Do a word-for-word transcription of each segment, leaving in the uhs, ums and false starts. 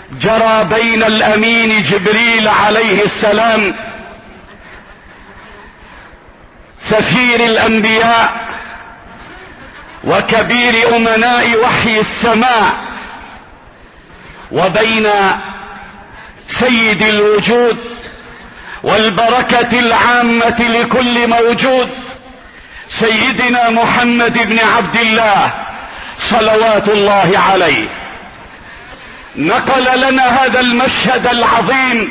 جرى بين الامين جبريل عليه السلام سفير الانبياء وكبير امناء وحي السماء، وبين سيد الوجود والبركة العامة لكل موجود سيدنا محمد بن عبد الله صلوات الله عليه. نقل لنا هذا المشهد العظيم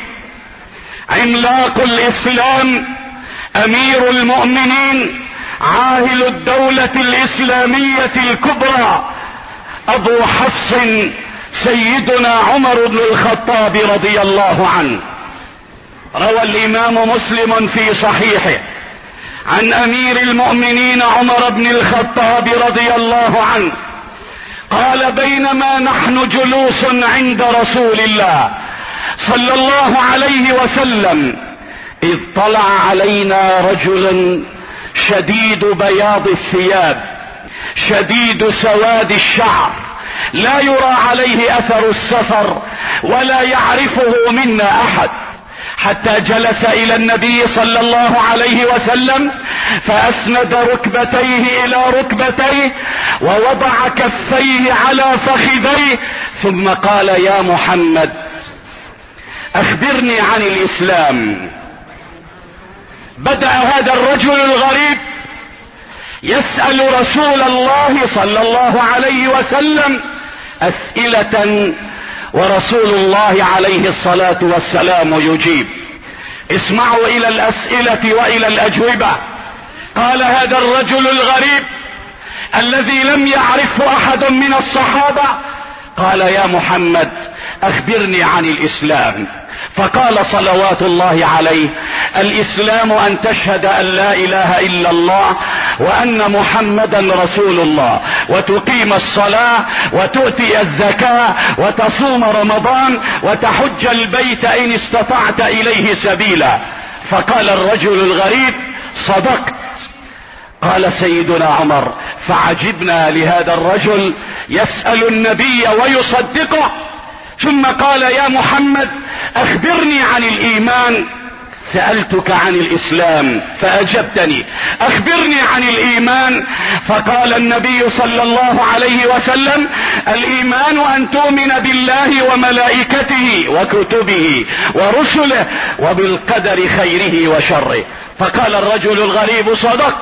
عملاق الاسلام امير المؤمنين عاهل الدولة الاسلامية الكبرى ابو حفص سيدنا عمر بن الخطاب رضي الله عنه. روى الامام مسلم في صحيحه عن امير المؤمنين عمر بن الخطاب رضي الله عنه قال: بينما نحن جلوس عند رسول الله صلى الله عليه وسلم اذ طلع علينا رجل شديد بياض الثياب شديد سواد الشعر، لا يرى عليه اثر السفر ولا يعرفه منا احد، حتى جلس الى النبي صلى الله عليه وسلم فاسند ركبتيه الى ركبتيه ووضع كفيه على فخذيه، ثم قال: يا محمد اخبرني عن الاسلام. بدأ هذا الرجل الغريب يسأل رسول الله صلى الله عليه وسلم اسئلة ورسول الله عليه الصلاة والسلام يجيب. اسمعوا الى الاسئلة والى الاجوبة. قال هذا الرجل الغريب الذي لم يعرفه احد من الصحابة، قال: يا محمد اخبرني عن الاسلام. فقال صلوات الله عليه: الاسلام ان تشهد ان لا اله الا الله وان محمدا رسول الله، وتقيم الصلاة وتؤتي الزكاة وتصوم رمضان وتحج البيت ان استطعت اليه سبيلا. فقال الرجل الغريب: صدقت. قال سيدنا عمر: فعجبنا لهذا الرجل يسأل النبي ويصدقه. ثم قال: يا محمد اخبرني عن الايمان. سألتك عن الاسلام فاجبتني، اخبرني عن الايمان. فقال النبي صلى الله عليه وسلم: الايمان ان تؤمن بالله وملائكته وكتبه ورسله وبالقدر خيره وشره. فقال الرجل الغريب: صدقت.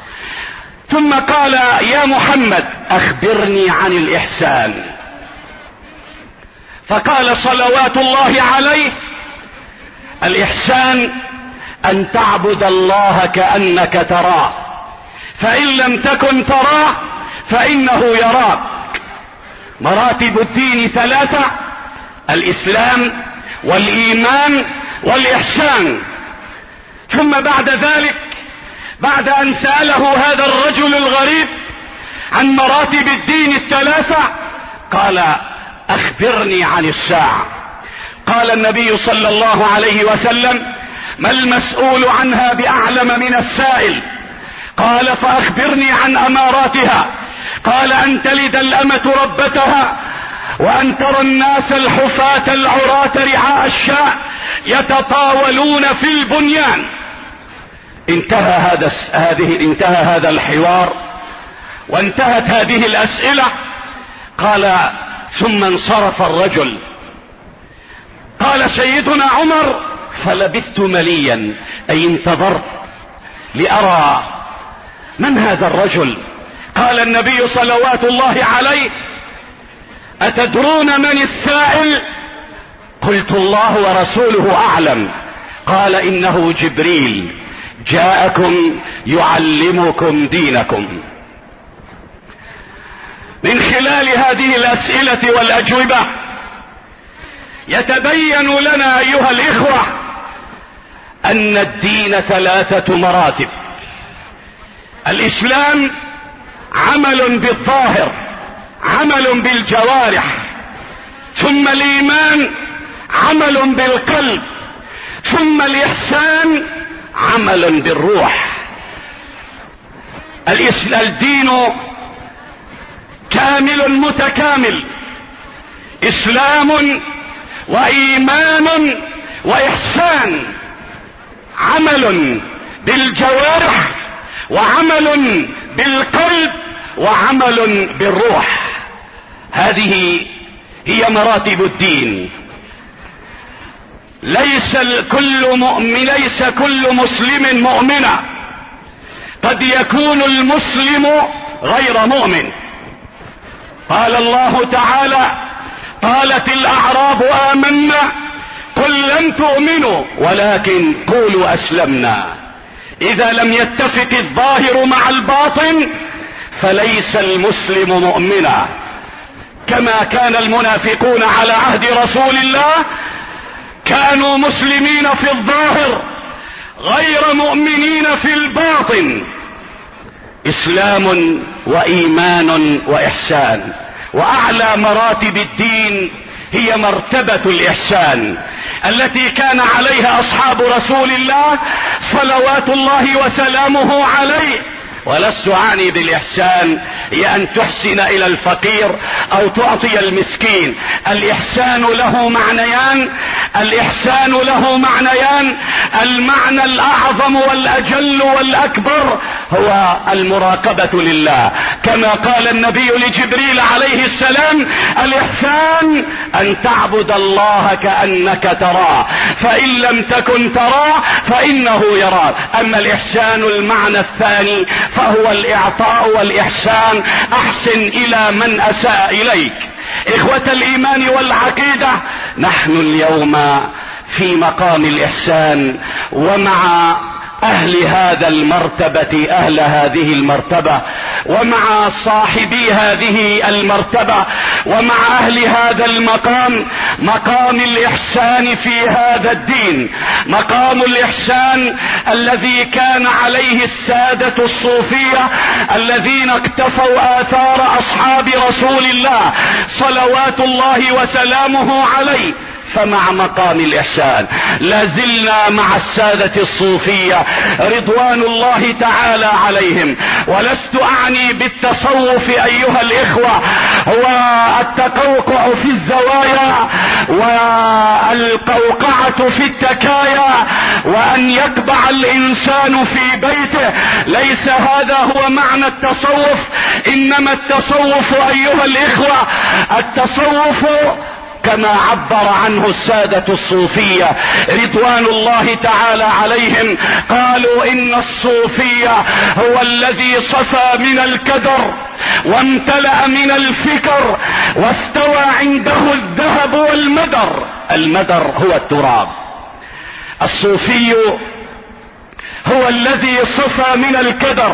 ثم قال: يا محمد اخبرني عن الاحسان. فقال صلوات الله عليه: الاحسان ان تعبد الله كأنك تراه، فان لم تكن تراه فانه يراك. مراتب الدين ثلاثة: الاسلام والايمان والاحسان. ثم بعد ذلك، بعد ان سأله هذا الرجل الغريب عن مراتب الدين الثلاثة، قال: اخبرني عن الساعة. قال النبي صلى الله عليه وسلم: ما المسؤول عنها باعلم من السائل. قال: فاخبرني عن اماراتها. قال: ان تلد الامة ربتها، وان ترى الناس الحفاة العراة رعاء الشاء يتطاولون في البنيان. انتهى هذا هذه انتهى هذا الحوار وانتهت هذه الاسئلة. قال: ثم انصرف الرجل. قال سيدنا عمر: فلبثت مليا، اي انتظرت لارى من هذا الرجل. قال النبي صلوات الله عليه: اتدرون من السائل؟ قلت: الله ورسوله اعلم. قال: انه جبريل جاءكم يعلمكم دينكم. من خلال هذه الاسئلة والاجوبة يتبين لنا ايها الاخوة ان الدين ثلاثة مراتب: الاسلام عمل بالظاهر، عمل بالجوارح، ثم الايمان عمل بالقلب، ثم الاحسان عمل بالروح. الدين كامل متكامل: اسلام وإيمان وإحسان، عمل بالجوارح وعمل بالقلب وعمل بالروح. هذه هي مراتب الدين. ليس كل مؤمن ليس كل مسلم مؤمنا، قد يكون المسلم غير مؤمن. قال الله تعالى: قالت الأعراب آمنا قل لم تؤمنوا ولكن قولوا أسلمنا. إذا لم يتفق الظاهر مع الباطن فليس المسلم مؤمنا، كما كان المنافقون على عهد رسول الله، كانوا مسلمين في الظاهر غير مؤمنين في الباطن. إسلام وإيمان وإحسان. وأعلى مراتب الدين هي مرتبة الإحسان التي كان عليها أصحاب رسول الله صلوات الله وسلامه عليه. ولست أعني بالإحسان هي أن تحسن إلى الفقير أو تعطي المسكين. الإحسان له معنيان الإحسان له معنيان المعنى الأعظم والأجل والأكبر هو المراقبة لله، كما قال النبي لجبريل عليه السلام: الإحسان أن تعبد الله كأنك تراه، فإن لم تكن تراه فإنه يراك. أما الإحسان المعنى الثاني فهو الإعطاء والإحسان. أحسن إلى من أساء إليك. إخوة الإيمان والعقيدة، نحن اليوم في مقام الإحسان، ومع أهل هذا المرتبة أهل هذه المرتبة، ومع صاحبي هذه المرتبة، ومع أهل هذا المقام، مقام الإحسان في هذا الدين، مقام الإحسان الذي كان عليه السادة الصوفية الذين اقتفوا آثار أصحاب رسول الله صلوات الله وسلامه عليه. فمع مقام الإحسان لازلنا مع السادة الصوفية رضوان الله تعالى عليهم. ولست أعني بالتصوف أيها الإخوة هو التقوقع في الزوايا والقوقعة في التكايا وأن يقبع الإنسان في بيته، ليس هذا هو معنى التصوف. إنما التصوف أيها الإخوة، التصوف كما عبر عنه السادة الصوفية رضوان الله تعالى عليهم، قالوا إن الصوفية هو الذي صفى من الكدر وامتلأ من الفكر واستوى عنده الذهب والمدر. المدر هو التراب. الصوفي هو الذي صفى من الكدر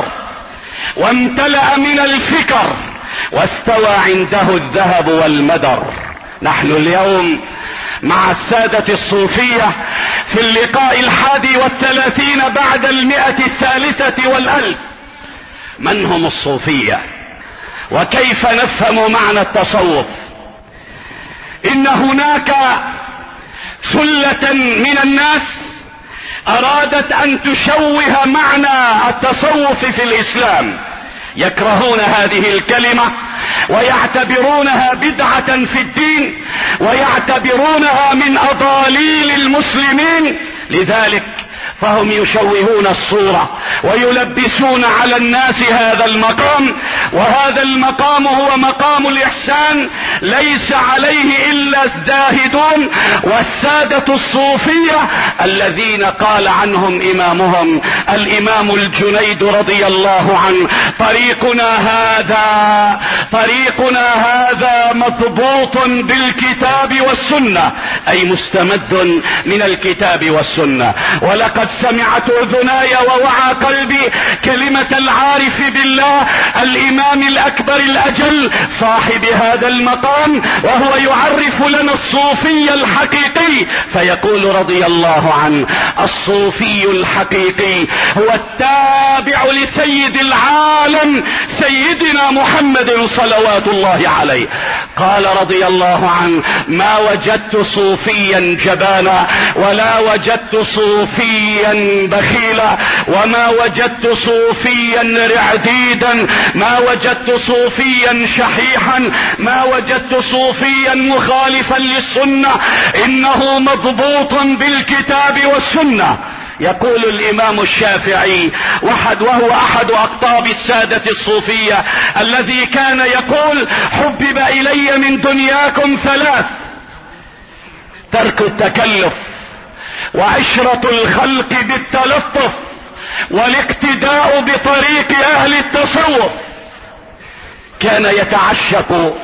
وامتلأ من الفكر واستوى عنده الذهب والمدر. نحن اليوم مع السادة الصوفية في اللقاء الحادي والثلاثين بعد المئة الثالثة والألف. من هم الصوفية وكيف نفهم معنى التصوف؟ إن هناك ثلة من الناس أرادت أن تشوه معنى التصوف في الإسلام، يكرهون هذه الكلمة ويعتبرونها بدعة في الدين ويعتبرونها من أضاليل المسلمين. لذلك فهم يشوهون الصورة ويلبسون على الناس هذا المقام، وهذا المقام هو مقام الإحسان ليس عليه إلا الزاهدون والسادة الصوفية الذين قال عنهم إمامهم الإمام الجنيد رضي الله عنه: طريقنا هذا طريقنا هذا مضبوط بالكتاب والسنة، أي مستمد من الكتاب والسنة. ولقد سمعت اذناي ووعى قلبي كلمة العارف بالله الامام الاكبر الاجل صاحب هذا المقام، وهو يعرف لنا الصوفي الحقيقي فيقول رضي الله عنه: الصوفي الحقيقي هو التابع لسيد العالم سيدنا محمد صلوات الله عليه. قال رضي الله عنه: ما وجدت صوفيا جبانا ولا وجدت صوفيا بخيلا وما ما وجدت صوفيا رعديدا، ما وجدت صوفيا شحيحا، ما وجدت صوفيا مخالفا للسنة، انه مضبوط بالكتاب والسنة. يقول الامام الشافعي وحد وهو احد اقطاب السادة الصوفية الذي كان يقول: حبب الي من دنياكم ثلاث: ترك التكلف، وعشرة الخلق بالتلطف، والاقتداء بطريق اهل التصوف. كان يتعشق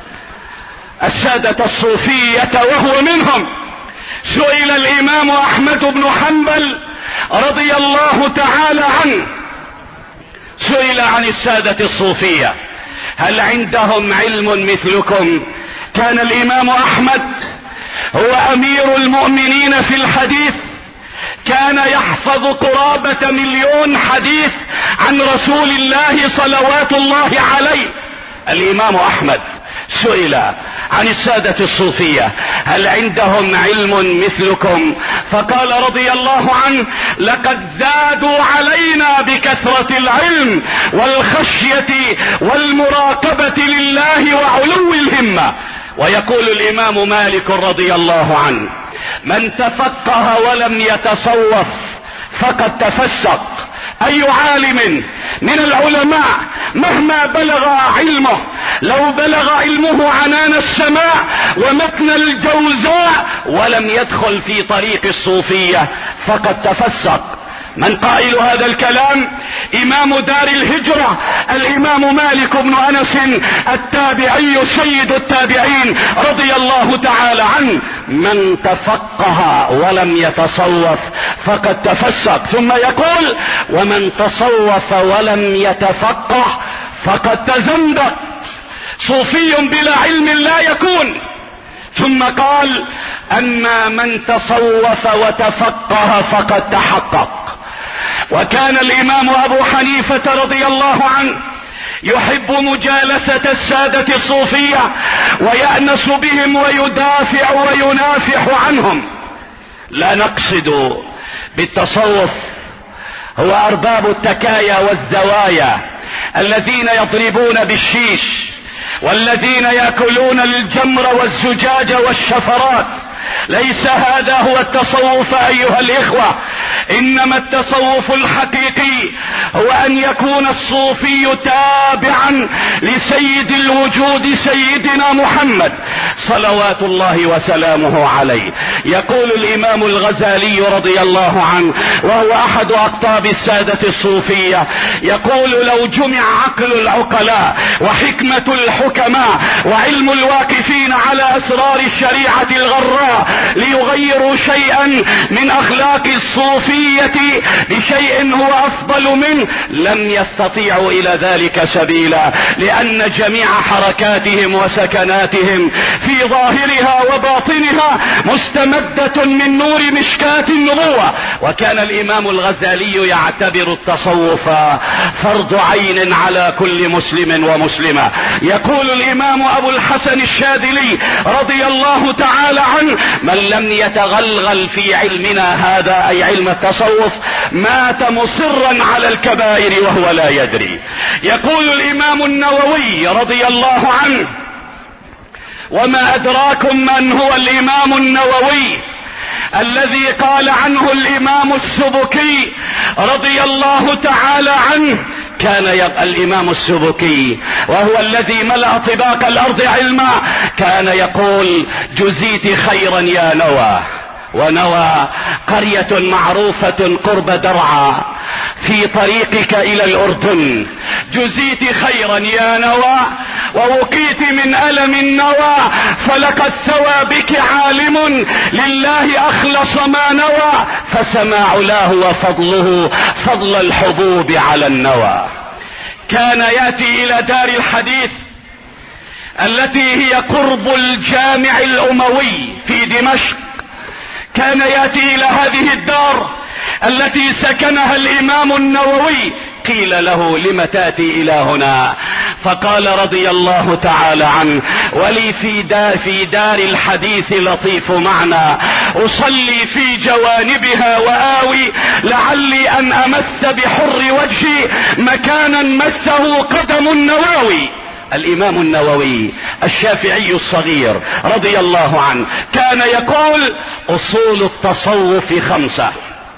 السادة الصوفية وهو منهم. سئل الامام احمد بن حنبل رضي الله تعالى عنه، سئل عن السادة الصوفية: هل عندهم علم مثلكم؟ كان الامام احمد هو امير المؤمنين في الحديث، كان يحفظ قرابة مليون حديث عن رسول الله صلوات الله عليه. الامام احمد سئل عن السادة الصوفية: هل عندهم علم مثلكم؟ فقال رضي الله عنه: لقد زادوا علينا بكثرة العلم والخشية والمراقبة لله وعلو الهمة. ويقول الامام مالك رضي الله عنه: من تفقه ولم يتصوف فقد تفسق. اي عالم من العلماء مهما بلغ علمه، لو بلغ علمه عنان السماء ومتن الجوزاء ولم يدخل في طريق الصوفية فقد تفسق. من قائل هذا الكلام؟ امام دار الهجرة الامام مالك بن انس التابعي سيد التابعين رضي الله تعالى عنه: من تفقه ولم يتصوف فقد تفسق. ثم يقول: ومن تصوف ولم يتفقه فقد تزندق. صوفي بلا علم لا يكون. ثم قال: اما من تصوف وتفقه فقد تحقق. وكان الامام ابو حنيفة رضي الله عنه يحب مجالسة السادة الصوفية ويأنس بهم ويدافع وينافح عنهم. لا نقصد بالتصوف هو ارباب التكايا والزوايا الذين يضربون بالشيش، والذين ياكلون الجمر والزجاج والشفرات. ليس هذا هو التصوف ايها الاخوة. انما التصوف الحقيقي هو ان يكون الصوفي تابعا لسيد الوجود سيدنا محمد صلوات الله وسلامه عليه. يقول الامام الغزالي رضي الله عنه وهو احد اقطاب السادة الصوفية، يقول: لو جمع عقل العقلاء وحكمة الحكماء وعلم الواقفين على اسرار الشريعة الغراء ليغيروا شيئا من اخلاق الصوفية بشيء هو افضل منه لم يستطيعوا الى ذلك سبيلا، لان جميع حركاتهم وسكناتهم في ظاهرها وباطنها مستمدة من نور مشكاة النبوة. وكان الامام الغزالي يعتبر التصوف فرض عين على كل مسلم ومسلمة. يقول الامام ابو الحسن الشاذلي رضي الله تعالى عنه: من لم يتغلغل في علمنا هذا اي علم التصوف مات مصرا على الكبائر وهو لا يدري. يقول الامام النووي رضي الله عنه: وما ادراكم من هو الامام النووي الذي قال عنه الامام السبكي رضي الله تعالى عنه. كان الامام السبكي وهو الذي ملأ طباق الارض علما كان يقول: جزيت خيرا يا نوى. ونوى قرية معروفة قرب درعا في طريقك الى الاردن. جزيت خيرا يا نوى ووقيت من الم النوى، فلقد ثوى بك عالم لله اخلص ما نوى، فسما علاه وفضله فضل الحبوب على النوى. كان ياتي الى دار الحديث التي هي قرب الجامع الاموي في دمشق. كان ياتي الى هذه الدار التي سكنها الامام النووي. قيل له: لم تاتي الى هنا؟ فقال رضي الله تعالى عنه: ولي في دار, في دار الحديث لطيف معنى، اصلي في جوانبها واوي لعلي ان امس بحر وجهي مكانا مسه قدم النواوي. الامام النووي الشافعي الصغير رضي الله عنه كان يقول اصول التصوف خمسة،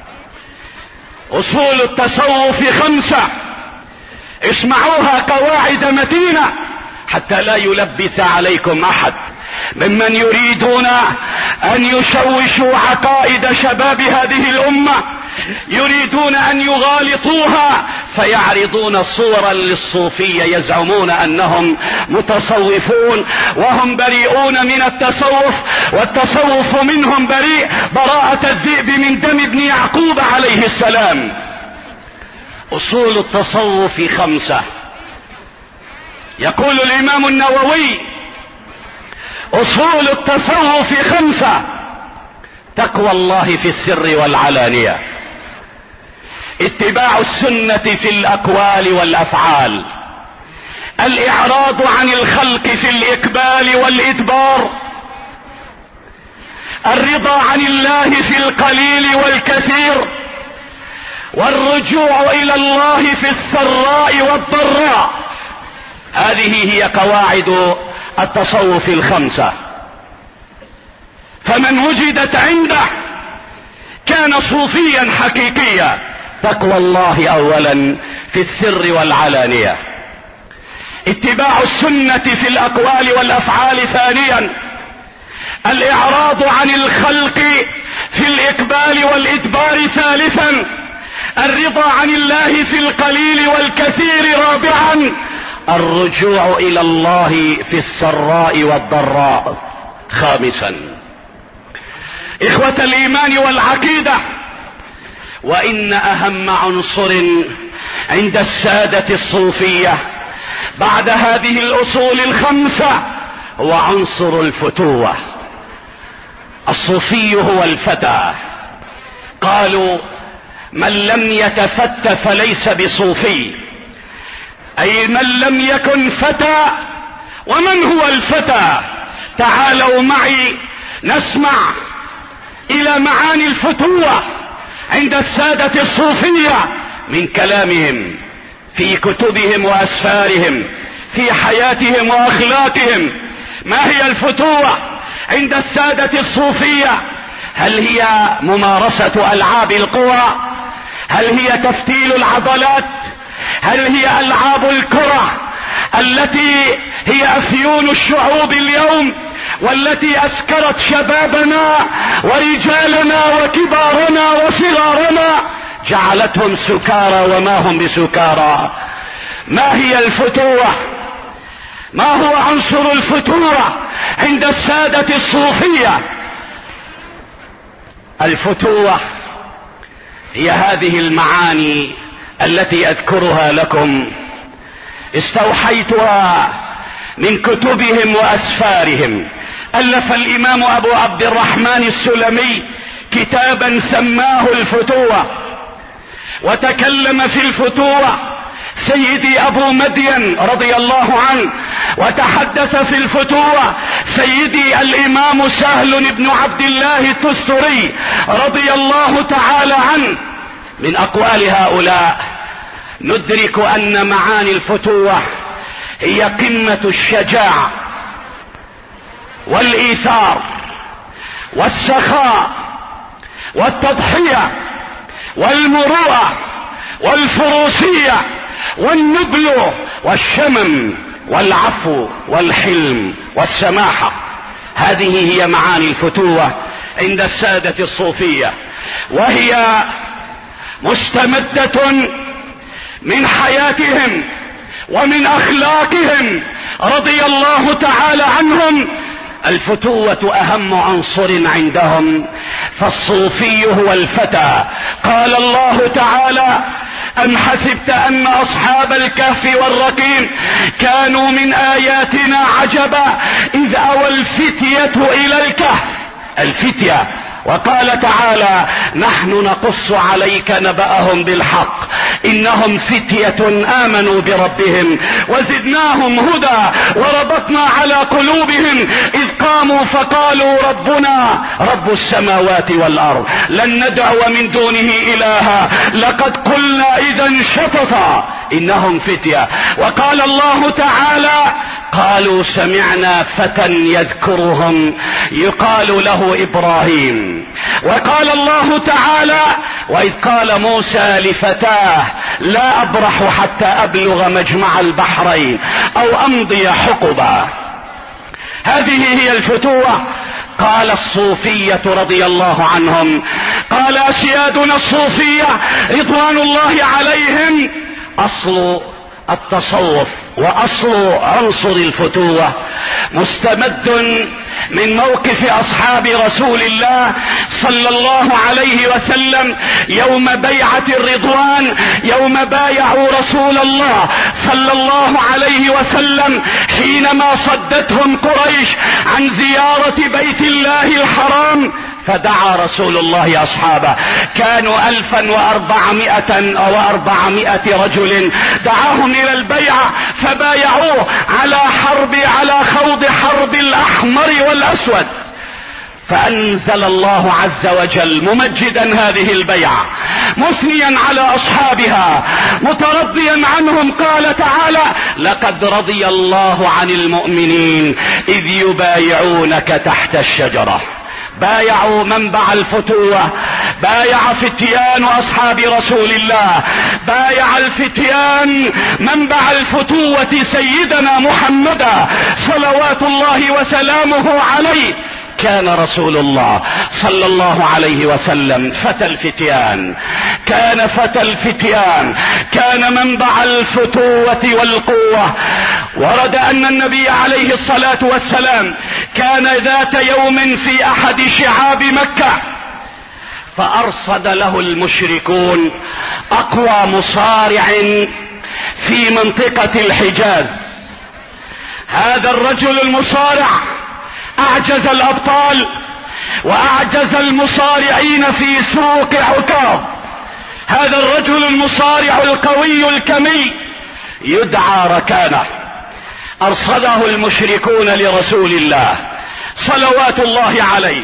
اصول التصوف خمسة، اسمعوها قواعد متينة حتى لا يلبس عليكم احد ممن يريدون ان يشوشوا عقائد شباب هذه الامة، يريدون ان يغالطوها فيعرضون صورا للصوفية يزعمون انهم متصوفون وهم بريئون من التصوف، والتصوف منهم بريء براءة الذئب من دم ابن يعقوب عليه السلام. اصول التصوف خمسة. يقول الامام النووي اصول التصوف خمسة: تقوى الله في السر والعلانية، اتباع السنة في الاقوال والافعال، الاعراض عن الخلق في الاقبال والادبار، الرضا عن الله في القليل والكثير، والرجوع الى الله في السراء والضراء. هذه هي قواعد التصوف الخمسة. فمن وجدت عنده كان صوفيا حقيقيا. تقوى الله اولا في السر والعلانية، اتباع السنة في الاقوال والافعال ثانيا، الاعراض عن الخلق في الاقبال والادبار ثالثا، الرضا عن الله في القليل والكثير رابعا، الرجوع الى الله في السراء والضراء خامسا. اخوة الايمان والعقيدة، وان اهم عنصر عند السادة الصوفية بعد هذه الاصول الخمسة هو عنصر الفتوة. الصوفي هو الفتى. قالوا من لم يتفت فليس بصوفي، اي من لم يكن فتى. ومن هو الفتى؟ تعالوا معي نسمع الى معاني الفتوة عند السادة الصوفية من كلامهم في كتبهم واسفارهم في حياتهم واخلاقهم. ما هي الفتوة عند السادة الصوفية؟ هل هي ممارسة العاب القوى؟ هل هي تفتيل العضلات؟ هل هي العاب الكرة التي هي افيون الشعوب اليوم والتي اسكرت شبابنا ورجالنا وكبارنا وصغارنا جعلتهم سكارى وما هم بسكارى؟ ما هي الفتوة؟ ما هو عنصر الفتوة عند السادة الصوفية؟ الفتوة هي هذه المعاني التي اذكرها لكم، استوحيتها من كتبهم واسفارهم. الف الامام ابو عبد الرحمن السلمي كتابا سماه الفتوة، وتكلم في الفتوة سيدي ابو مدين رضي الله عنه، وتحدث في الفتوة سيدي الامام سهل بن عبد الله التستري رضي الله تعالى عنه. من اقوال هؤلاء ندرك ان معاني الفتوة هي قمة الشجاعة والايثار والسخاء والتضحية والمروءة والفروسية والنبل والشمم والعفو والحلم والسماحة. هذه هي معاني الفتوة عند السادة الصوفية، وهي مستمدة من حياتهم ومن اخلاقهم رضي الله تعالى عنهم. الفتوة اهم عنصر عندهم، فالصوفي هو الفتى. قال الله تعالى ام حسبت ان اصحاب الكهف والرقيم كانوا من اياتنا عجبا اذ اوى الفتية الى الكهف. الفتية وقال تعالى: نحن نقص عليك نبأهم بالحق انهم فتية امنوا بربهم وزدناهم هدى وربطنا على قلوبهم اذ قاموا فقالوا ربنا رب السماوات والارض لن ندعو من دونه الها لقد قلنا اذا شططا انهم فتية. وقال الله تعالى: قالوا سمعنا فتى يذكرهم يقال له ابراهيم. وقال الله تعالى: واذ قال موسى لفتاه لا ابرح حتى ابلغ مجمع البحرين او امضي حقبا. هذه هي الفتوة. قال الصوفية رضي الله عنهم، قال اسيادنا الصوفية رضوان الله عليهم: اصل التصوف واصل عنصر الفتوة مستمد من موقف اصحاب رسول الله صلى الله عليه وسلم يوم بيعة الرضوان، يوم بايعوا رسول الله صلى الله عليه وسلم حينما صدتهم قريش عن زيارة بيت الله الحرام، فدعا رسول الله اصحابه، كانوا الفا واربعمائة او اربعمائة رجل، دعاهم الى البيعة فبايعوه على حرب على خوض حرب الاحمر والاسود. فانزل الله عز وجل ممجدا هذه البيعة مثنيا على اصحابها مترضيا عنهم، قال تعالى: لقد رضي الله عن المؤمنين اذ يبايعونك تحت الشجرة. بايعوا منبع الفتوة، بايع فتيان اصحاب رسول الله، بايع الفتيان منبع الفتوة سيدنا محمدا صلوات الله وسلامه عليه. كان رسول الله صلى الله عليه وسلم فتى الفتيان، كان فتى الفتيان، كان منبع الفتوة والقوة. ورد ان النبي عليه الصلاة والسلام كان ذات يوم في احد شعاب مكة فارصد له المشركون اقوى مصارع في منطقة الحجاز. هذا الرجل المصارع اعجز الابطال واعجز المصارعين في سوق عكاظ. هذا الرجل المصارع القوي الكمي يدعى ركانة. ارصده المشركون لرسول الله صلوات الله عليه،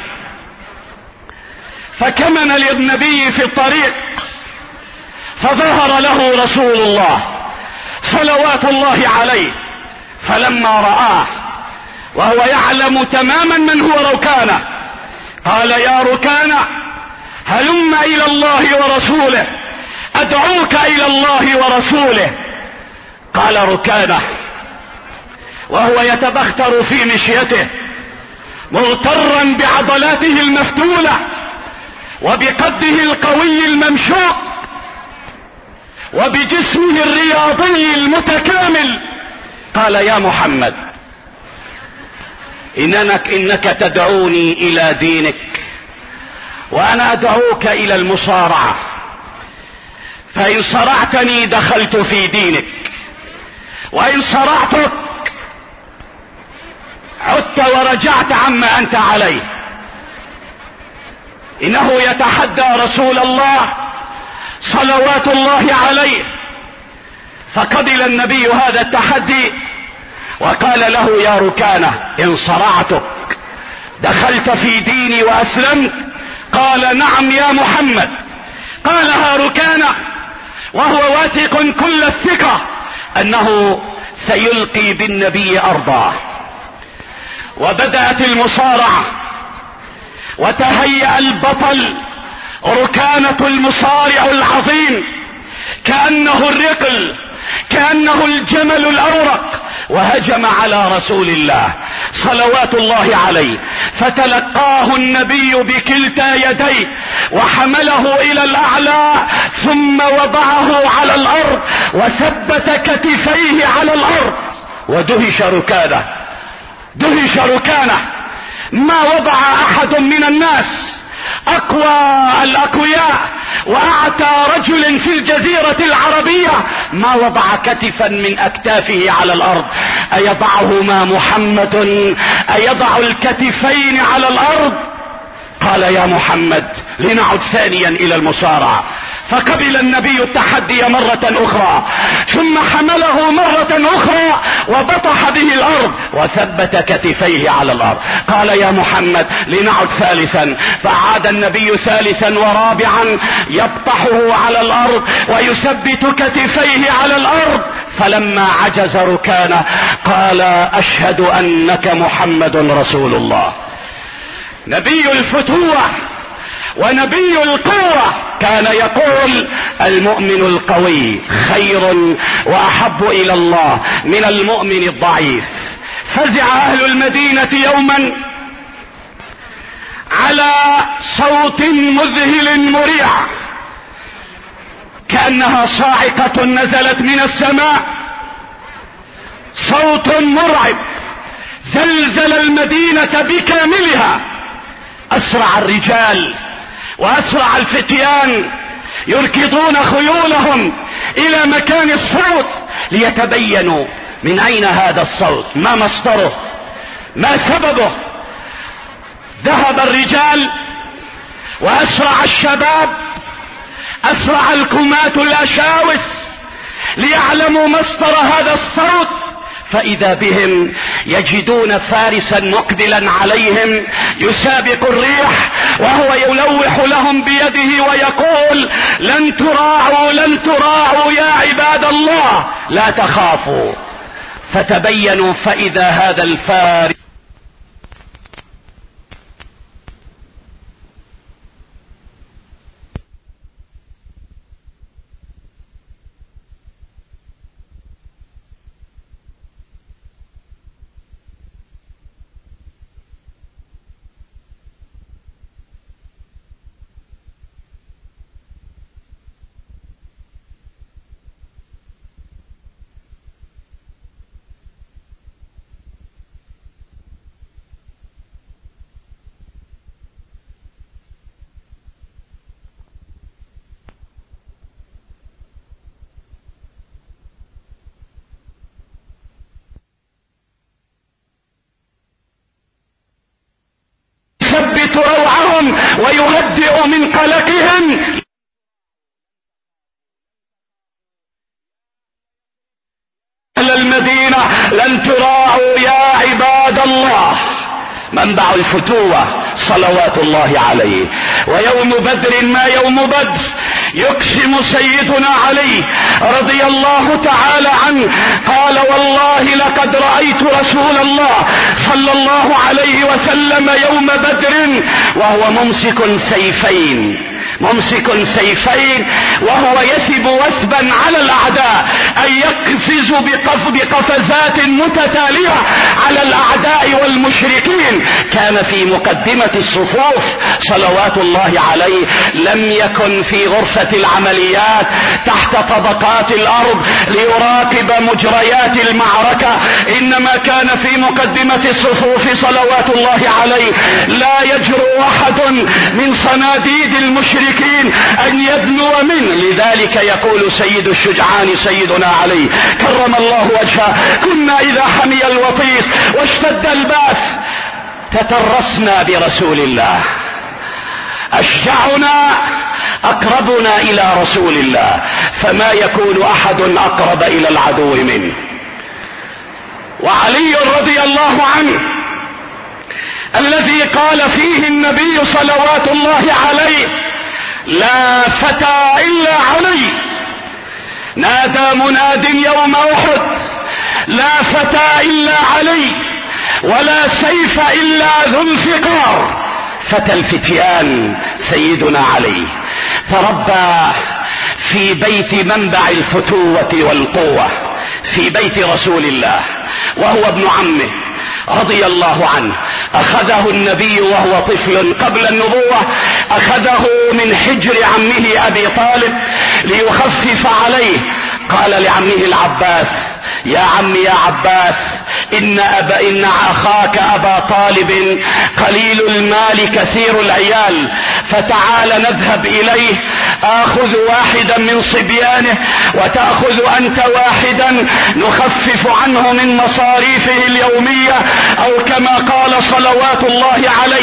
فكمن للنبي في الطريق، فظهر له رسول الله صلوات الله عليه، فلما رآه وهو يعلم تماما من هو ركانة قال: يا ركانة هلم الى الله ورسوله، ادعوك الى الله ورسوله. قال ركانة وهو يتبختر في مشيته مغترا بعضلاته المفتولة وبقده القوي الممشوق وبجسمه الرياضي المتكامل، قال: يا محمد إنك, إنك تدعوني إلى دينك وأنا أدعوك إلى المصارعة، فإن صرعتني دخلت في دينك، وإن صرعتك عدت ورجعت عما أنت عليه. إنه يتحدى رسول الله صلوات الله عليه، فقبل النبي هذا التحدي وقال له: يا ركانة إن صرعتك دخلت في ديني وأسلمت؟ قال: نعم يا محمد. قالها ركانة وهو واثق كل الثقة أنه سيلقي بالنبي أرضاه. وبدأت المصارعة وتهيأ البطل ركانة المصارع العظيم كأنه الرقل، كأنه الجمل الأورق، وهجم على رسول الله صلوات الله عليه، فتلقاه النبي بكلتا يديه وحمله الى الاعلى ثم وضعه على الارض وثبت كتفيه على الارض. ودهش ركانة، دهش ركانة، ما وضع احد من الناس اقوى الاقوياء واعتى رجل في الجزيرة العربية ما وضع كتفا من اكتافه على الارض. ايضعهما محمد؟ ايضع الكتفين على الارض؟ قال يا محمد لنعد ثانيا الى المصارعة. فقبل النبي التحدي مرة اخرى، ثم حمله مرة اخرى وبطح به الارض وثبت كتفيه على الارض. قال يا محمد لنعد ثالثا. فعاد النبي ثالثا ورابعا يبطحه على الارض ويثبت كتفيه على الارض. فلما عجز ركانه قال اشهد انك محمد رسول الله. نبي الفتوة ونبي القوة كان يقول المؤمن القوي خير واحب الى الله من المؤمن الضعيف. فزع اهل المدينة يوما على صوت مذهل مريع كأنها صاعقة نزلت من السماء، صوت مرعب زلزل المدينة بكاملها. اسرع الرجال واسرع الفتيان يركضون خيولهم الى مكان الصوت ليتبينوا من اين هذا الصوت، ما مصدره، ما سببه. ذهب الرجال واسرع الشباب، اسرع الكماة الاشاوس ليعلموا مصدر هذا الصوت. فاذا بهم يجدون فارسا مقبلا عليهم يسابق الريح وهو يلوح لهم بيده ويقول لن تراعوا لن تراعوا يا عباد الله لا تخافوا. فتبينوا فاذا هذا الفارس يثبت روعهم ويهدئ من قلقهم. أهل المدينة لن تراعوا يا عباد الله. منبع الفتوة صلوات الله عليه. ويوم بدر ما يوم بدر يقسم سيدنا علي رضي الله تعالى عنه قال والله لقد رأيت رسول الله صلى الله عليه وسلم يوم بدر وهو ممسك سيفين ممسك سيفين وهو يثب وثبا على الاعداء، اي يقفز بقف بقفزات متتالية على الاعداء والمشركين. كان في مقدمة الصفوف صلوات الله عليه، لم يكن في غرفة العمليات تحت طبقات الارض ليراقب مجريات المعركة، انما كان في مقدمة الصفوف صلوات الله عليه. لا يجرؤ احد من صناديد المشركين ان يدنو منه. لذلك يقول سيد الشجعان سيدنا علي كرم الله وجهه كنا اذا حمي الوطيس واشتد الباس تترسنا برسول الله، اشجعنا اقربنا الى رسول الله، فما يكون احد اقرب الى العدو منه. وعلي رضي الله عنه الذي قال فيه النبي صلوات الله عليه لا فتى الا علي، نادى مناد يوم احد لا فتى الا علي ولا سيف الا ذو انفقار. فتى الفتيان سيدنا علي تربى في بيت منبع الفتوة والقوة، في بيت رسول الله، وهو ابن عمه رضي الله عنه. اخذه النبي وهو طفل قبل النبوة، اخذه من حجر عمه ابي طالب ليخفف عليه. قال لعمه العباس يا عم يا عباس ان أبا ان اخاك ابا طالب قليل المال كثير العيال، فتعال نذهب اليه اخذ واحدا من صبيانه وتأخذ انت واحدا نخفف عنه من مصاريفه اليومية، او كما قال صلوات الله عليه.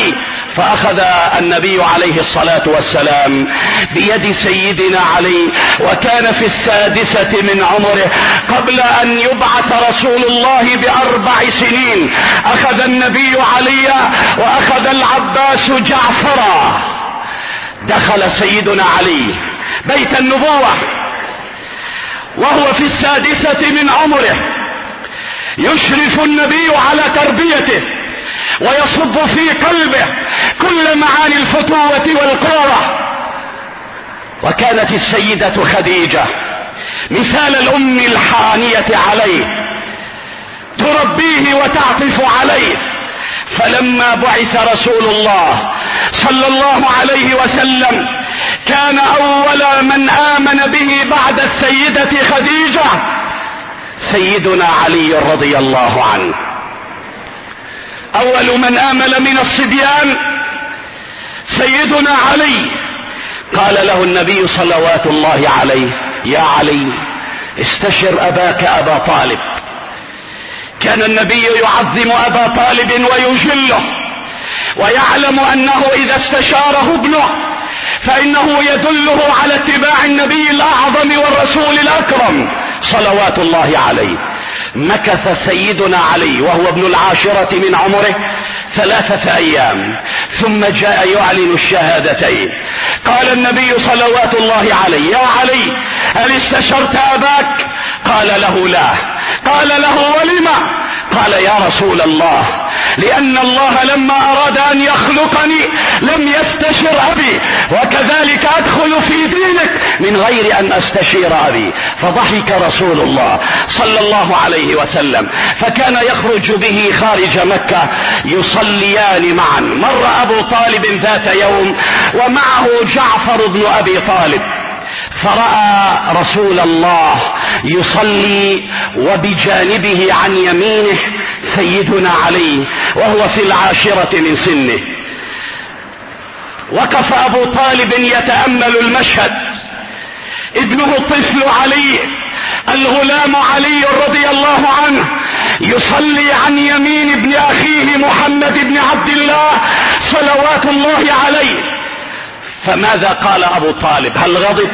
فأخذ النبي عليه الصلاة والسلام بيد سيدنا علي، وكان في السادسة من عمره قبل أن يبعث رسول الله بأربع سنين. أخذ النبي عليا وأخذ العباس جعفرا. دخل سيدنا علي بيت النبوة وهو في السادسة من عمره، يشرف النبي على تربيته ويصب في قلبه كل معاني الفتوة والقوة. وكانت السيدة خديجة مثال الأم الحانية عليه، تربيه وتعطف عليه. فلما بعث رسول الله صلى الله عليه وسلم كان أول من آمن به بعد السيدة خديجة سيدنا علي رضي الله عنه. أول من آمن من الصبيان سيدنا علي. قال له النبي صلوات الله عليه: يا علي استشر أباك أبا طالب. كان النبي يعظم أبا طالب ويجله، ويعلم أنه إذا استشاره ابنه فإنه يدله على اتباع النبي الأعظم والرسول الأكرم صلوات الله عليه. مكث سيدنا علي وهو ابن العاشرة من عمره ثلاثة أيام ثم جاء يعلن الشهادتين. قال النبي صلوات الله عليه: يا علي هل استشرت أباك؟ قال له: لا. قال له: ولما؟ قال: يا رسول الله، لأن الله لما أراد أن يخلقني لم يستشر أبي، وكذلك أدخل في دينك من غير أن أستشير أبي. فضحك رسول الله صلى الله عليه وسلم، فكان يخرج به خارج مكة يصليان معا. مر أبو طالب ذات يوم ومعه جعفر بن أبي طالب، فرأى رسول الله يصلي وبجانبه عن يمينه سيدنا علي وهو في العاشرة من سنه. وقف أبو طالب يتأمل المشهد. ابنه الطفل علي، الغلام علي رضي الله عنه، يصلي عن يمين ابن أخيه محمد بن عبد الله صلوات الله عليه. فماذا قال أبو طالب؟ هل غضب؟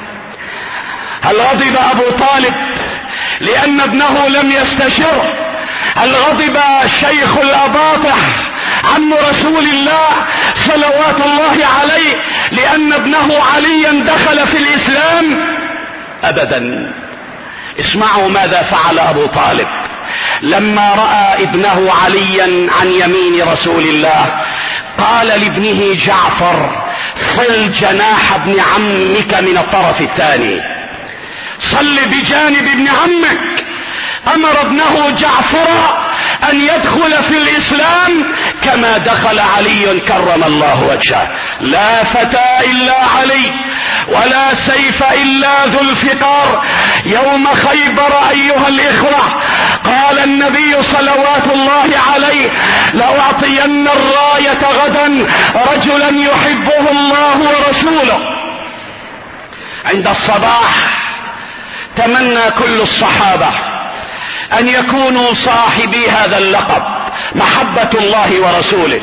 هل غضب أبو طالب لأن ابنه لم يستشره؟ هل غضب شيخ الأباطح عم رسول الله صلوات الله عليه لأن ابنه عليا دخل في الإسلام؟ أبدا. اسمعوا ماذا فعل أبو طالب لما رأى ابنه عليا عن يمين رسول الله. قال لابنه جعفر: صل جناح ابن عمك من الطرف الثاني، صل بجانب ابن عمك. أمر ابنه جعفر أن يدخل في الإسلام كما دخل علي كرم الله وجهه. لا فتى إلا علي ولا سيف إلا ذو الفقار. يوم خيبر أيها الإخوة قال النبي صلوات الله عليه: لأعطين الراية غدا رجلا يحبه الله ورسوله. عند الصباح تمنى كل الصحابة أن يكونوا صاحبي هذا اللقب، محبة الله ورسوله.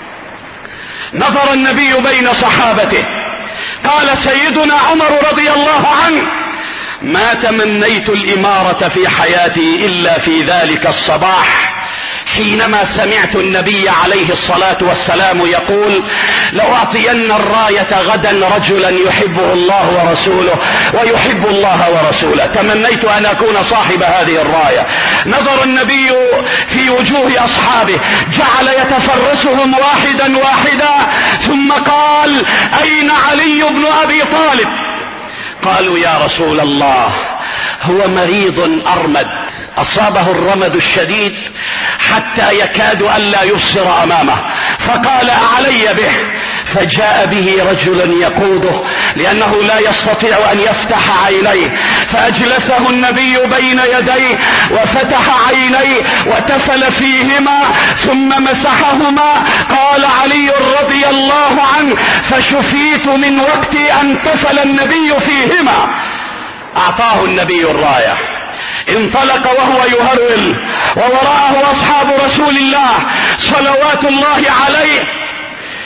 نظر النبي بين صحابته، قال سيدنا عمر رضي الله عنه: ما تمنيت الإمارة في حياتي إلا في ذلك الصباح حينما سمعت النبي عليه الصلاة والسلام يقول: لأعطين الراية غدا رجلا يحبه الله ورسوله ويحب الله ورسوله. تمنيت أن أكون صاحب هذه الراية. نظر النبي في وجوه أصحابه، جعل يتفرسهم واحدا واحدا، ثم قال: أين علي بن أبي طالب؟ قالوا: يا رسول الله هو مريض أرمد، أصابه الرمد الشديد حتى يكاد أن لا يبصر أمامه. فقال: أعلي به. فجاء به رجلا يقوده لأنه لا يستطيع أن يفتح عينيه، فأجلسه النبي بين يديه وفتح عينيه وتفل فيهما ثم مسحهما. قال علي رضي الله عنه: فشفيت من وقت أن تفل النبي فيهما. أعطاه النبي الراية، انطلق وهو يهرول، ووراءه أصحاب رسول الله صلوات الله عليه.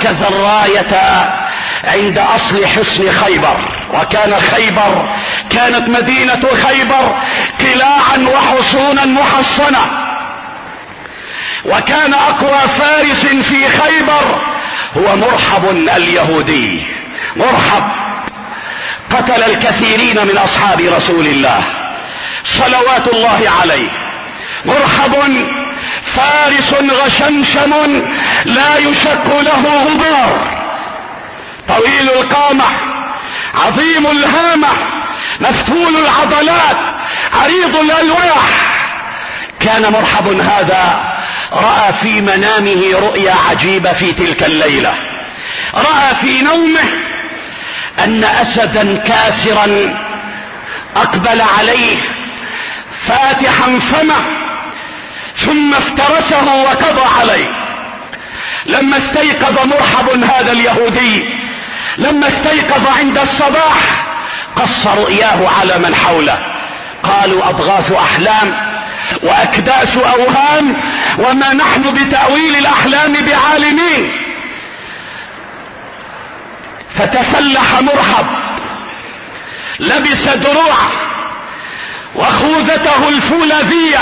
وركز الراية عند اصل حصن خيبر. وكان خيبر كانت مدينة خيبر قلاعا وحصونا محصنة، وكان اقوى فارس في خيبر هو مرحب اليهودي. مرحب قتل الكثيرين من اصحاب رسول الله صلوات الله عليه. مرحب فارس غشمشم لا يشك له غبار، طويل القامة، عظيم الهامة، مفتول العضلات، عريض الالواح. كان مرحب هذا رأى في منامه رؤيا عجيبة في تلك الليلة. رأى في نومه ان اسدا كاسرا اقبل عليه فاتحا فمه ثم افترسه وقضى عليه. لما استيقظ مرحب هذا اليهودي، لما استيقظ عند الصباح قص رؤياه على من حوله، قالوا اضغاث احلام واكداس اوهام وما نحن بتأويل الاحلام بعالمين. فتسلح مرحب، لبس دروعه وخوذته الفولاذية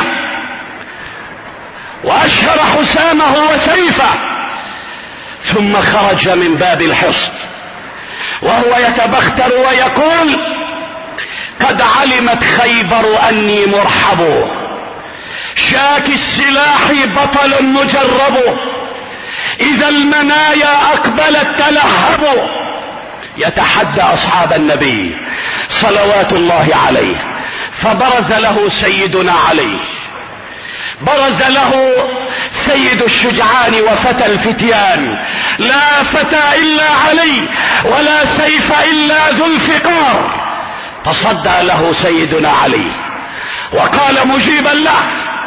واشهر حسامه وسيفه، ثم خرج من باب الحصن وهو يتبختر ويقول: قد علمت خيبر اني مرحب، شاك السلاح بطل مجرب، اذا المنايا اقبلت تلهب. يتحدى اصحاب النبي صلوات الله عليه. فبرز له سيدنا علي، برز له سيد الشجعان وفتى الفتيان: لا فتى الا علي ولا سيف الا ذو الفقار. تصدى له سيدنا علي وقال مجيبا له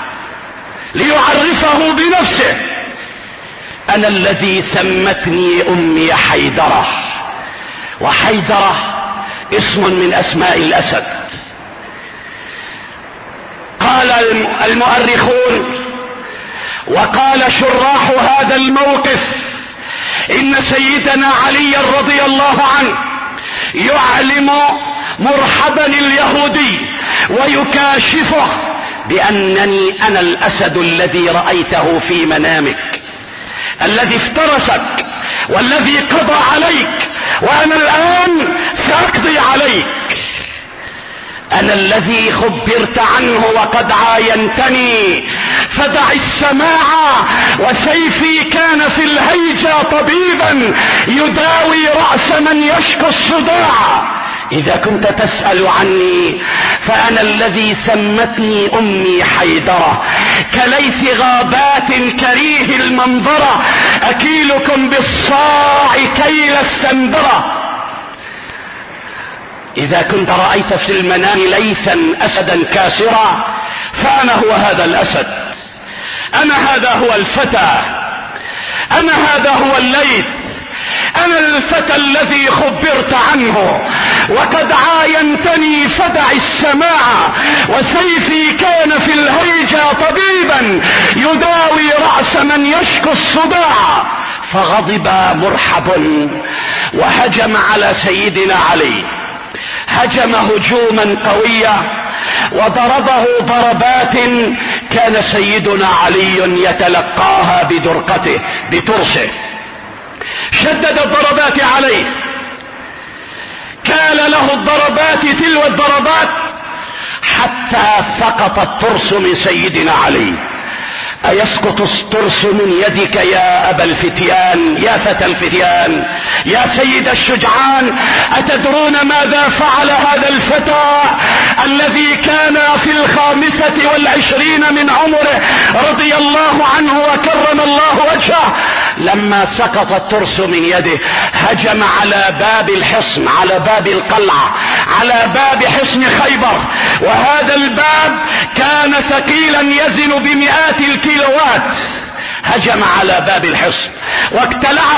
ليعرفه بنفسه: انا الذي سمتني امي حيدرة، وحيدرة اسم من اسماء الاسد. قال المؤرخون وقال شراح هذا الموقف ان سيدنا علي رضي الله عنه يعلم مرحبا اليهودي ويكاشفه بانني انا الاسد الذي رأيته في منامك، الذي افترسك والذي قضى عليك، وانا الان ساقضي عليك. انا الذي خبرت عنه وقد عاينتني، فدع السماع، وسيفي كان في الهيجة طبيبا يداوي رأس من يشكو الصداع. اذا كنت تسأل عني فانا الذي سمتني امي حيدرة، كليث غابات كريه المنظرة، اكيلكم بالصاع كيل السندرة. اذا كنت رأيت في المنام ليثا اسدا كاسرا فانا هو هذا الاسد، انا هذا هو الفتى، انا هذا هو الليث، انا الفتى الذي خبرت عنه وقد عاينتني، فدع السماع، وسيفي كان في الهيجة طبيبا يداوي رأس من يشكو الصداع. فغضب مرحب وهجم على سيدنا علي، هجم هجوما قويا وضربه ضربات كان سيدنا علي يتلقاها بدرقته بترسه. شدد الضربات عليه، كال له الضربات تلو الضربات حتى سقط الترس من سيدنا علي. ايسقط الترس من يدك يا ابا الفتيان، يا فتى الفتيان، يا سيد الشجعان؟ اتدرون ماذا فعل هذا الفتى الذي كان في الخامسة والعشرين من عمره رضي الله عنه وكرم الله وجهه؟ لما سقط الترس من يده هجم على باب الحصن، على باب القلعة، على باب حصن خيبر، وهذا الباب كان ثقيلا يزن بمئات الكيلوات. هجم على باب الحصن واقتلعه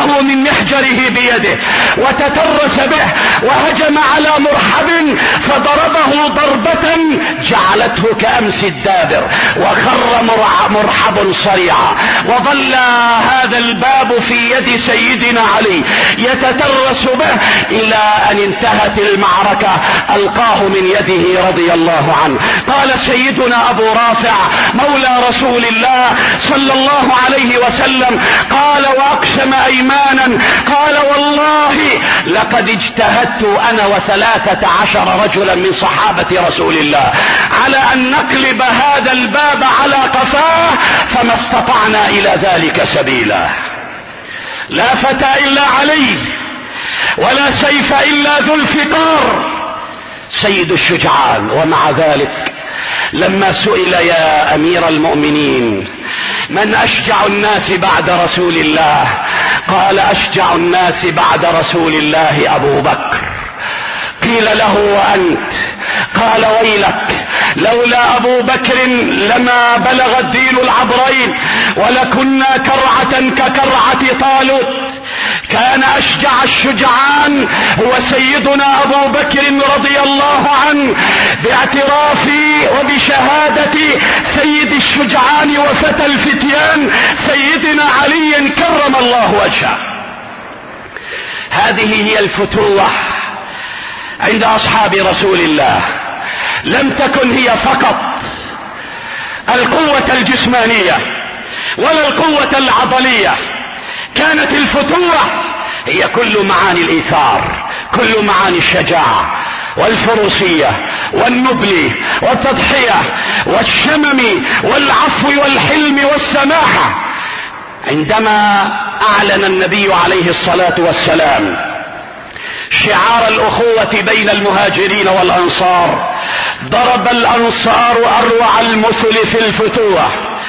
واخذه من محجره بيده وتترس به وهجم على مرحب فضربه ضربة جعلته كأمس الدابر وخر مرحب صريعا، وظل هذا الباب في يد سيدنا علي يتترس به إلى أن انتهت المعركة ألقاه من يده رضي الله عنه. قال سيدنا أبو رافع مولى رسول الله صلى الله عليه وسلم قال وأقسم أيمانا قال والله لقد اجتهدت أنا وثلاثة عشر رجلا من صحابة رسول الله على أن نقلب هذا الباب على قفاه فما استطعنا إلى ذلك سبيلا. لا فتى إلا علي ولا سيف إلا ذو الفقار سيد الشجعان. ومع ذلك لما سئل يا أمير المؤمنين من أشجع الناس بعد رسول الله قال أشجع الناس بعد رسول الله أبو بكر. قيل له وأنت؟ قال ويلك لولا أبو بكر لما بلغ الدين العبرين ولكنا كرعة ككرعة طالوت. كان أشجع الشجعان هو سيدنا أبو بكر رضي الله عنه باعتراف وبشهادة سيد الشجعان وفتى الفتيان سيدنا علي كرم الله وجهه. هذه هي الفتوة عند أصحاب رسول الله. لم تكن هي فقط القوة الجسمانية ولا القوة العضلية، كانت الفتوة هي كل معاني الإيثار، كل معاني الشجاعة والفروسية والنبل والتضحية والشمم والعفو والحلم والسماحة. عندما أعلن النبي عليه الصلاة والسلام شعار الأخوة بين المهاجرين والأنصار ضرب الأنصار أروع المثل في الفتوة.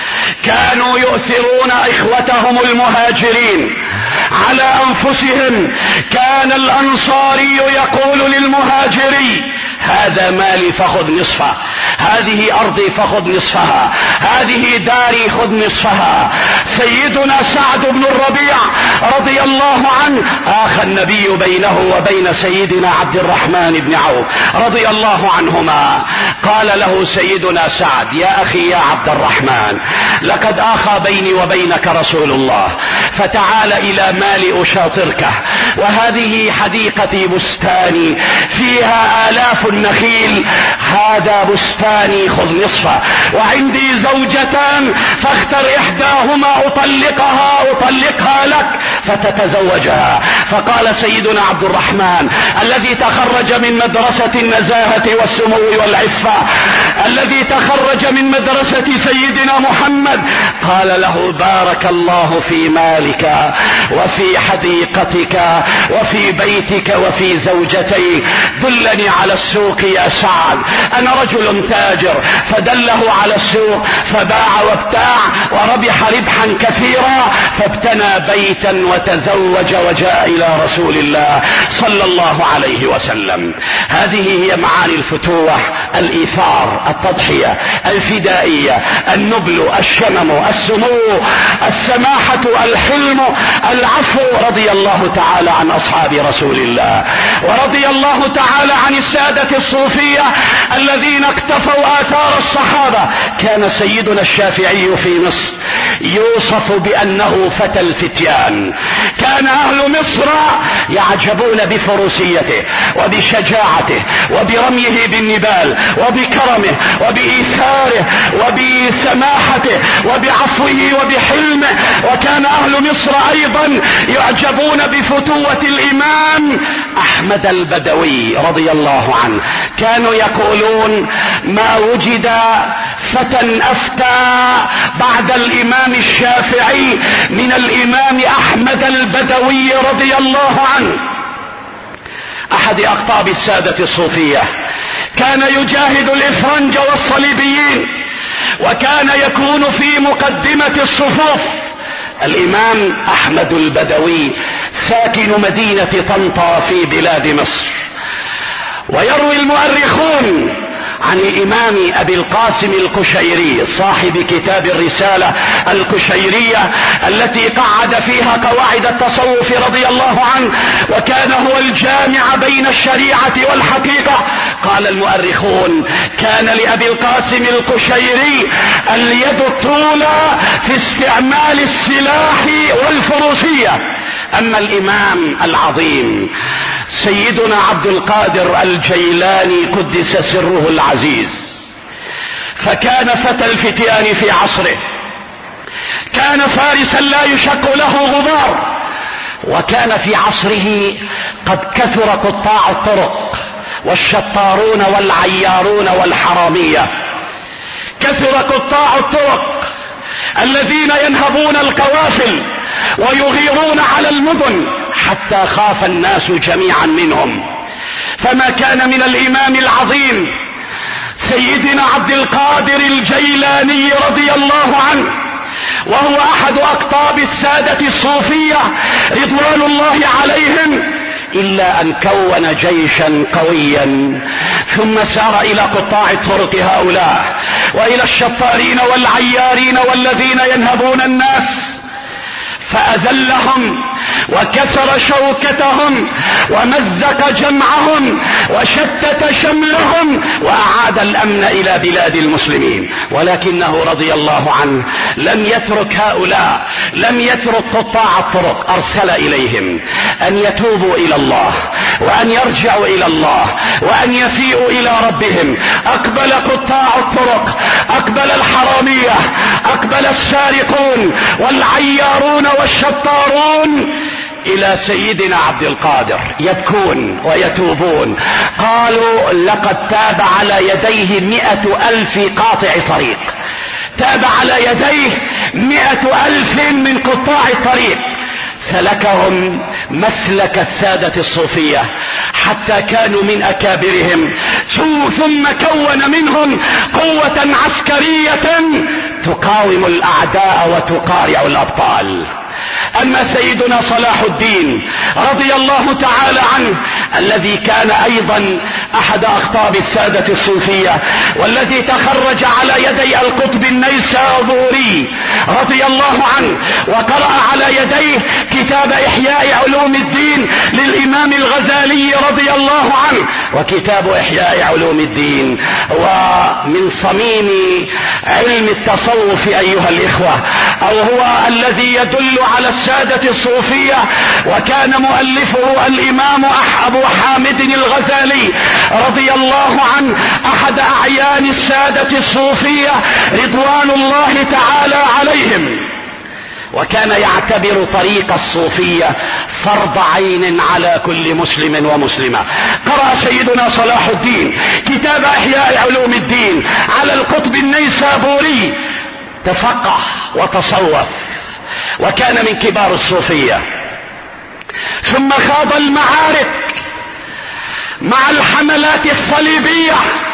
كانوا يؤثرون إخوتهم المهاجرين على أنفسهم. كان الأنصاري يقول للمهاجري هذا مالي فخذ نصفه، هذه أرضي فخذ نصفها، هذه داري خذ نصفها. سيدنا سعد بن الربيع رضي الله عنه آخى النبي بينه وبين سيدنا عبد الرحمن بن عوف رضي الله عنهما. قال له سيدنا سعد يا أخي يا عبد الرحمن لقد آخى بيني وبينك رسول الله، فتعال إلى مالي أشاطرك، وهذه حديقتي بستاني فيها آلاف النخيل، هذا بستاني خذ نصفه، وعندي زوجتان فاختر إحداهما أطلقها أطلقها لك فتتزوجها. فقال سيدنا عبد الرحمن الذي تخرج من مدرسة النزاهة والسمو والعفة، الذي تخرج من مدرسة سيدنا محمد، قال له بارك الله في مالك وفي حديقتك وفي بيتك وفي زوجتيك، دلني على السوق يا سعد، أنا رجل تاجر. فدله على السوق فباع وابتاع وربح ربحا كثيرا، فابتنى بيتا وتزوج وجاء إلى رسول الله صلى الله عليه وسلم. هذه هي معاني الفتوة: الإيثار، التضحية، الفدائية، النبل، الشمم، السمو، السماحة، الحلم، العفو. رضي الله تعالى عن أصحاب رسول الله، ورضي الله تعالى عن السادة الصوفية الذين اقتفوا آثار الصحابة. كان سيدنا الشافعي في مصر يوصف بأنه فتى الفتيان. كان أهل مصر يعجبون بفروسيته وبشجاعته وبرميه بالنبال وبكرمه وبإيثاره وبسماحته وبعفوه وبحلمه. وكان أهل مصر أيضا يعجبون بفتوة الإمام أحمد البدوي رضي الله عنه. كانوا يقولون ما وجد فتى أفتى بعد الإمام الشافعي من الإمام أحمد البدوي رضي الله عنه، أحد أقطاب السادة الصوفية. كان يجاهد الإفرنج والصليبيين، وكان يكون في مقدمة الصفوف. الإمام أحمد البدوي ساكن مدينة طنطا في بلاد مصر. ويروي المؤرخون عن الامام ابي القاسم القشيري صاحب كتاب الرسالة القشيرية التي قعد فيها قواعد التصوف رضي الله عنه، وكان هو الجامع بين الشريعة والحقيقة. قال المؤرخون: كان لابي القاسم القشيري اليد الطولى في استعمال السلاح والفروسية. اما الامام العظيم سيدنا عبد القادر الجيلاني قدس سره العزيز، فكان فتى الفتيان في عصره، كان فارسا لا يشق له غبار، وكان في عصره قد كثر قطاع الطرق والشطارون والعيارون والحرامية. كثر قطاع الطرق الذين ينهبون القوافل ويغيرون على المدن حتى خاف الناس جميعا منهم. فما كان من الامام العظيم سيدنا عبد القادر الجيلاني رضي الله عنه، وهو احد اقطاب السادة الصوفية رضوان الله عليهم، الا ان كون جيشا قويا ثم سار الى قطاع الطرق هؤلاء والى الشطارين والعيارين والذين ينهبون الناس، فأذلهم وكسر شوكتهم ومزق جمعهم وشتت شملهم وأعاد الأمن إلى بلاد المسلمين. ولكنه رضي الله عنه لم يترك هؤلاء، لم يترك قطاع الطرق، أرسل إليهم أن يتوبوا إلى الله وأن يرجعوا إلى الله وأن يفيئوا إلى ربهم. أقبل قطاع الطرق، أقبل الحرامية، أقبل السارقون والعيارون والشطارون الى سيدنا عبد القادر يبكون ويتوبون. قالوا: لقد تاب على يديه مئة الف قاطع طريق، تاب على يديه مئة الف من قطاع الطريق، سلكهم مسلك السادة الصوفية حتى كانوا من اكابرهم، ثم كون منهم قوة عسكرية تقاوم الاعداء وتقارع الابطال. اما سيدنا صلاح الدين رضي الله تعالى عنه الذي كان ايضا احد اقطاب السادة الصوفية، والذي تخرج على يدي القطب النيسابوري رضي الله عنه، وقرأ على يديه كتاب احياء علوم الدين للامام الغزالي رضي الله عنه. وكتاب احياء علوم الدين ومن صميم علم التصوف ايها الاخوة، او هو الذي يدل على السادة الصوفية، وكان مؤلفه الامام ابو حامد الغزالي رضي الله عنه احد اعيان السادة الصوفية رضوان الله تعالى عليهم، وكان يعتبر طريق الصوفية فرض عين على كل مسلم ومسلمة. قرأ سيدنا صلاح الدين كتاب احياء علوم الدين على القطب النيسابوري، تفقه وتصوف وكان من كبار الصوفية، ثم خاض المعارك مع الحملات الصليبية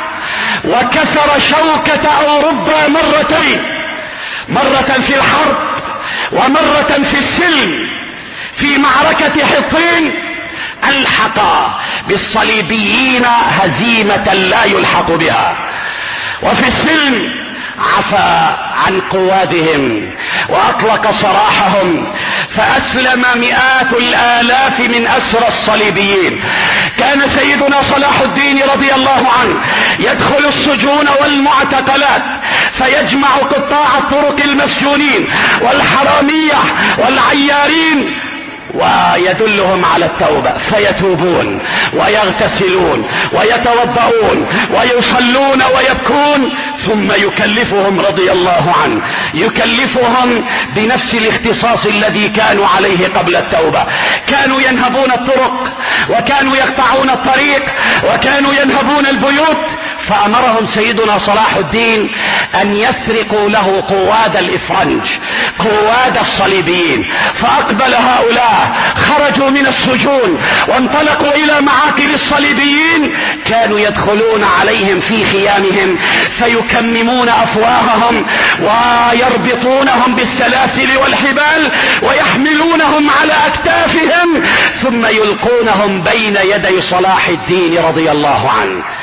وكسر شوكة اوروبا مرتين، مرة في الحرب ومرة في السلم. في معركة حطين الحق بالصليبيين هزيمة لا يلحق بها، وفي السلم عفى عن قوادهم واطلق سراحهم، فاسلم مئات الالاف من اسرى الصليبيين. كان سيدنا صلاح الدين رضي الله عنه يدخل السجون والمعتقلات فيجمع قطاع الطرق المسجونين والحرامية والعيارين ويدلهم على التوبة، فيتوبون ويغتسلون ويتوضؤون ويصلون ويبكون، ثم يكلفهم رضي الله عنه، يكلفهم بنفس الاختصاص الذي كانوا عليه قبل التوبة. كانوا ينهبون الطرق وكانوا يقطعون الطريق وكانوا ينهبون البيوت، فامرهم سيدنا صلاح الدين ان يسرقوا له قواد الافرنج، قواد الصليبيين. فاقبل هؤلاء، خرجوا من السجون وانطلقوا الى معاقل الصليبيين، كانوا يدخلون عليهم في خيامهم فيكممون افواههم ويربطونهم بالسلاسل والحبال ويحملونهم على اكتافهم ثم يلقونهم بين يدي صلاح الدين رضي الله عنه.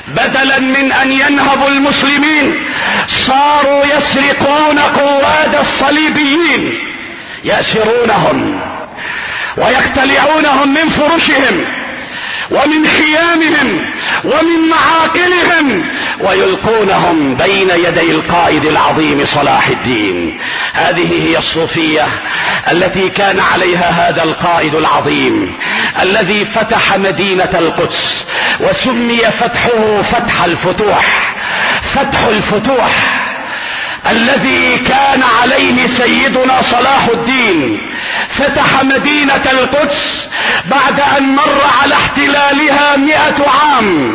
بدلا من ان ينهبوا المسلمين صاروا يسرقون قواد الصليبيين، يأسرونهم ويقتلعونهم من فرشهم ومن خيامهم ومن معاقلهم ويلقونهم بين يدي القائد العظيم صلاح الدين. هذه هي الصوفية التي كان عليها هذا القائد العظيم الذي فتح مدينة القدس، وسمي فتحه فتح الفتوح، فتح الفتوح الذي كان عليه سيدنا صلاح الدين. فتح مدينة القدس بعد ان مر على احتلالها مئة عام،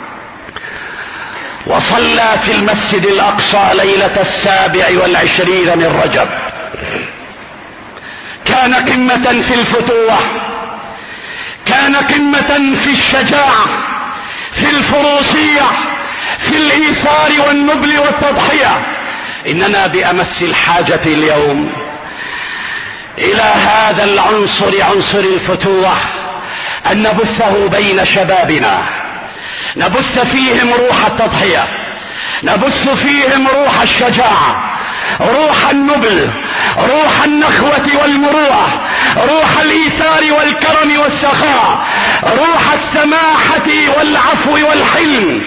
وصلى في المسجد الاقصى ليلة السابع والعشرين من رجب. كان قمة في الفتوح، كان قمة في الشجاعة، في الفروسية، في الايثار والنبل والتضحية. اننا بامس الحاجة اليوم الى هذا العنصر، عنصر الفتوح، ان نبثه بين شبابنا، نبث فيهم روح التضحية، نبث فيهم روح الشجاعة، روح النبل، روح النخوة والمروءة، روح الايثار والكرم والسخاء، روح السماحة والعفو والحلم.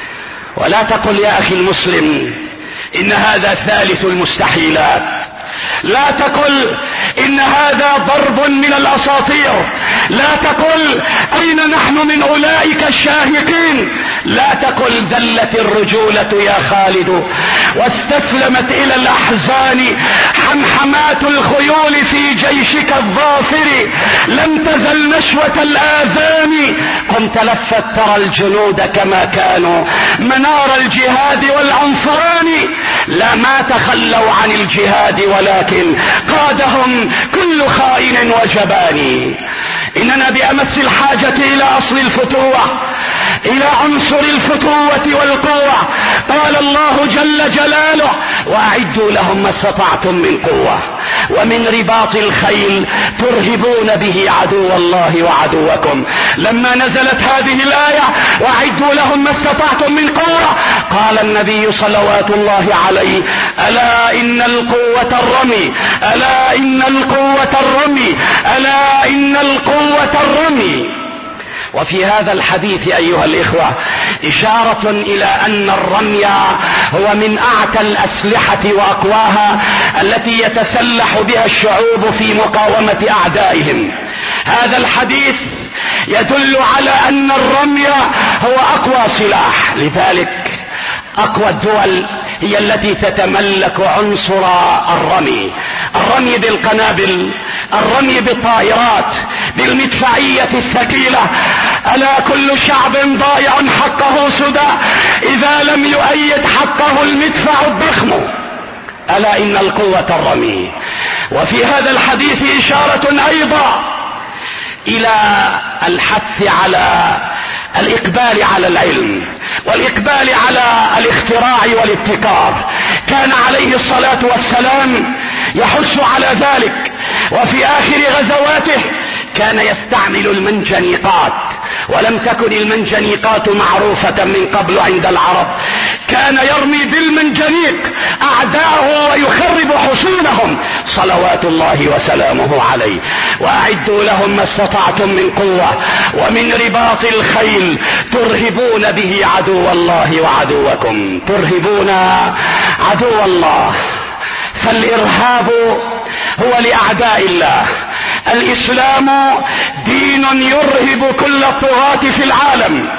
ولا تقل يا اخي المسلم ان هذا ثالث المستحيلات، لا تقل ان هذا ضرب من الاساطير، لا تقل اين نحن من اولئك الشاهقين، لا تقل دلت الرجولة يا خالد واستسلمت الى الاحزان حمحمات الخيول في جيشك الظافر، لم تزل نشوة الاذان، قم تلفت ترى الجنود كما كانوا منار الجهاد والعنفران، لا ما تخلوا عن الجهاد ولكن قادهم كل خائن وجبان. اننا بامس الحاجة الى اصل الفتوة، الى عنصر الفتوة والقوة. قال الله جل جلاله واعدوا لهم ما استطعتم من قوة ومن رباط الخيل ترهبون به عدو الله وعدوكم. لما نزلت هذه الآية واعدوا لهم ما استطعتم من قوة، قال النبي صلوات الله عليه الا ان القوة الرمي، الا ان القوة الرمي، الا ان القوة الرمي. وفي هذا الحديث ايها الاخوة اشارة الى ان الرمي هو من اعتى الاسلحة واقواها التي يتسلح بها الشعوب في مقاومة اعدائهم. هذا الحديث يدل على ان الرمي هو اقوى سلاح، لذلك اقوى الدول هي التي تتملك عنصر الرمي، الرمي بالقنابل، الرمي بالطائرات، بالمدفعية الثقيلة. الا كل شعب ضائع حقه سدى اذا لم يؤيد حقه المدفع الضخم. الا ان القوة الرمي. وفي هذا الحديث اشارة ايضا الى الحث على الاقبال على العلم والاقبال على الاختراع والابتكار. كان عليه الصلاة والسلام يحث على ذلك، وفي اخر غزواته كان يستعمل المنجنيقات، ولم تكن المنجنيقات معروفة من قبل عند العرب. كان يرمي بالمنجنيق اعداءه ويخرب حصونهم صلوات الله وسلامه عليه. واعدوا لهم ما استطعتم من قوة ومن رباط الخيل ترهبون به عدو الله وعدوكم، ترهبون عدو الله. فالارهاب هو لاعداء الله. الاسلام دين يرهب كل الطغاة في العالم،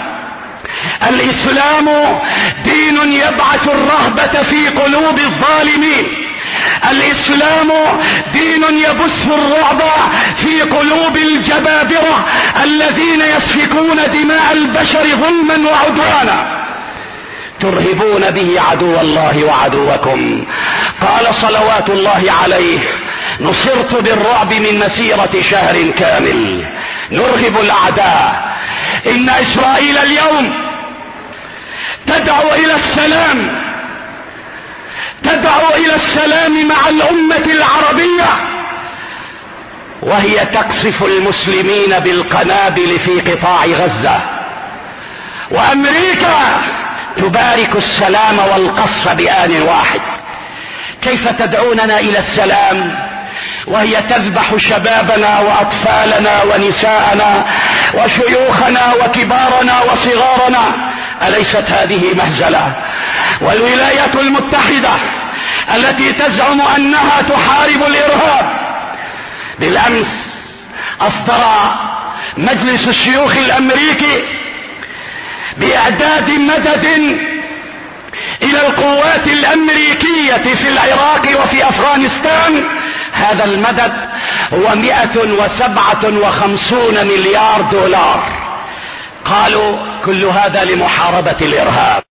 الاسلام دين يبعث الرهبة في قلوب الظالمين، الاسلام دين يبث الرعب في قلوب الجبابرة الذين يسفكون دماء البشر ظلما وعدوانا. ترهبون به عدو الله وعدوكم. قال صلوات الله عليه نصرت بالرعب من مسيرة شهر كامل. نرهب الاعداء. ان اسرائيل اليوم تدعو الى السلام، تدعو الى السلام مع الامة العربية، وهي تقصف المسلمين بالقنابل في قطاع غزة، وامريكا تبارك السلام والقصف بآن واحد. كيف تدعوننا الى السلام وهي تذبح شبابنا واطفالنا ونساءنا وشيوخنا وكبارنا وصغارنا؟ أليست هذه مهزلة؟ والولايات المتحدة التي تزعم انها تحارب الارهاب، بالامس اصدر مجلس الشيوخ الامريكي باعداد مدد الى القوات الامريكية في العراق وفي افغانستان. هذا المدد هو مئة وسبعة وخمسون مليار دولار. قالوا كل هذا لمحاربة الارهاب.